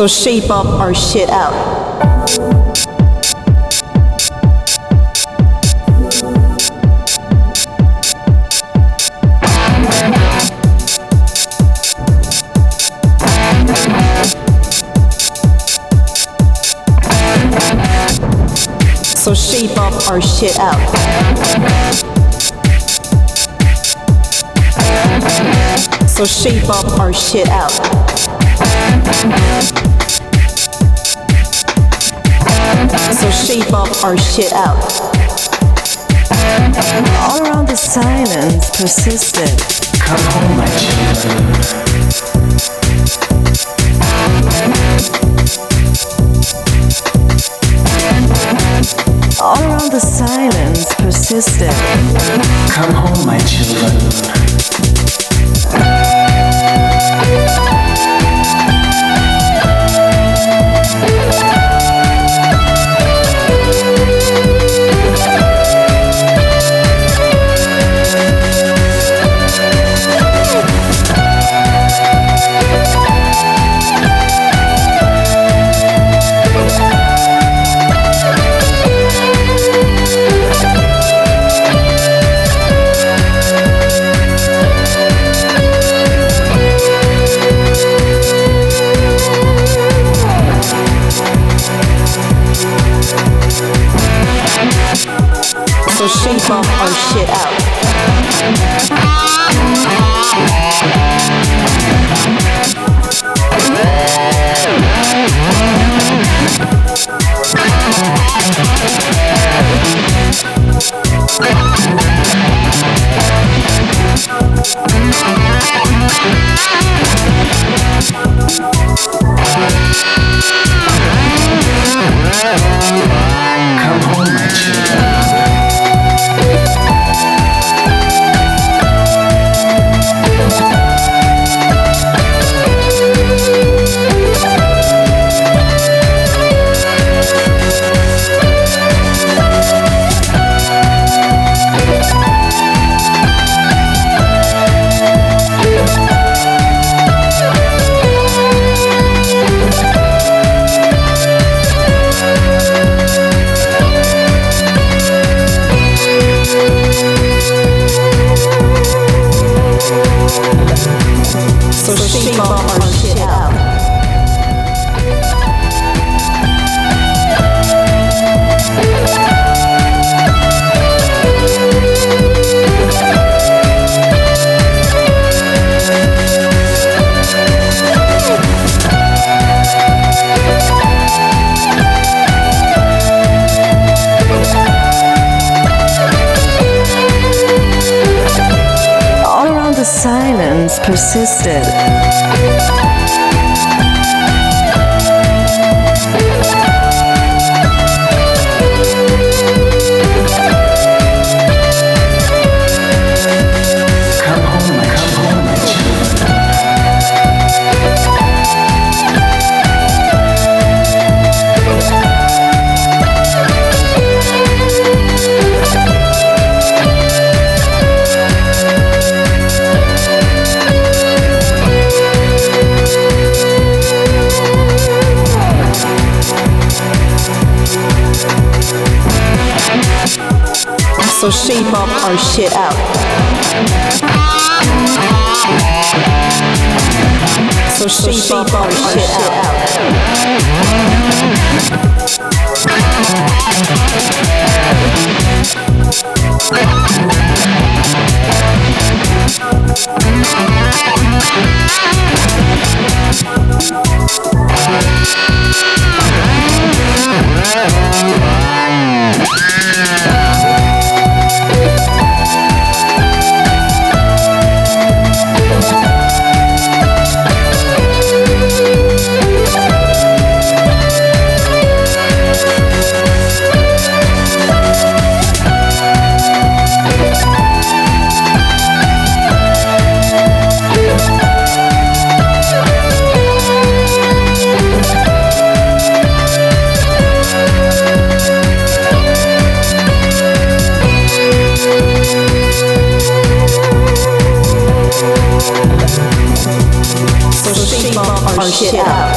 So shape up our shit out. So shape up our shit out. So shape up our shit out. So shape up our shit out. All around the silence persisted. Come home, my children. All around the silence persisted. Come home, my children. So shape up our shit out. Come home, my children. So shape up our shit out. All around the silence persisted. Come home, my children. So shape up our shit out. So shape up our shit out. So shape up our shit out.